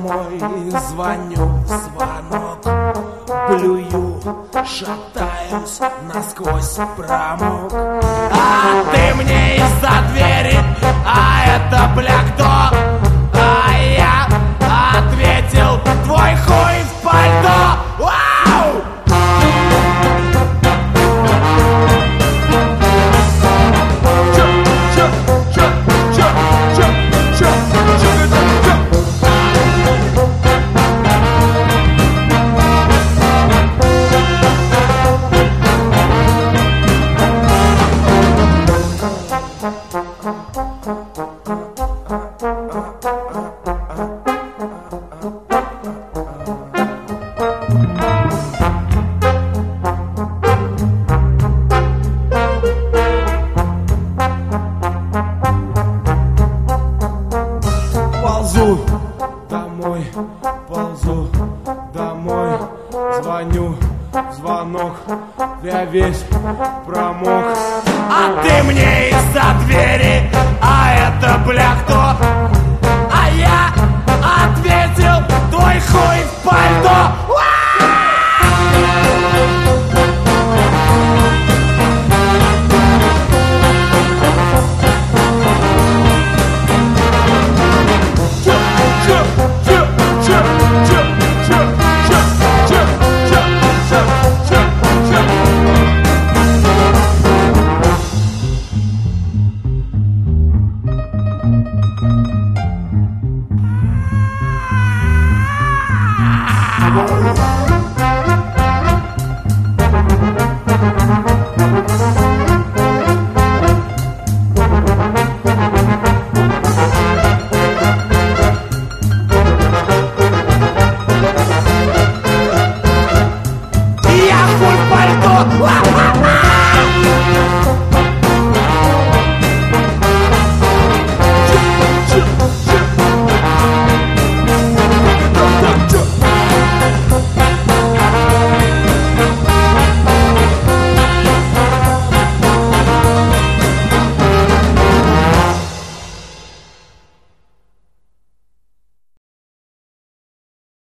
домой, звоню в звонок, плюю, шатаюсь, насквозь промок. А ты мне из-за двери, а это бля кто? А я ответил, твой хуй в пальто. Вау! Ползу домой, звоню в звонок, я весь промок. А ты мне из-за двери, а это бля кто? А я ответил, твой хуй в пальто.